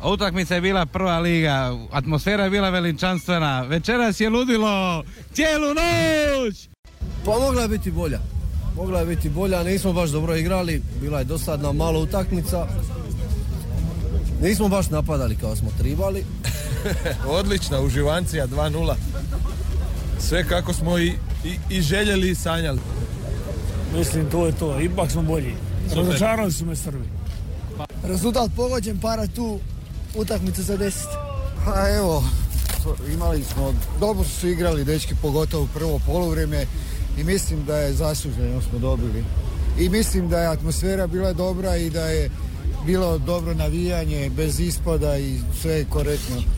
Utakmica je bila prva liga, atmosfera je bila veličanstvena, večeras je ludilo cijelu noć! Pa mogla je biti bolja, nismo baš dobro igrali, bila je dosadna malo utakmica. Nismo baš napadali kao smo tribali. Odlična uživancija 2-0. Sve kako smo i željeli i sanjali. Mislim, to je to. Ipak smo bolji. Razočarali su me Srbi. Rezultat pogođen, para tu, utakmicu za 10. Pa evo, imali smo, dobro su igrali dečki, pogotovo prvo poluvrijeme i mislim da je zasluženo smo dobili. I mislim da je atmosfera bila dobra i da je bilo dobro navijanje bez ispada i sve je korektno.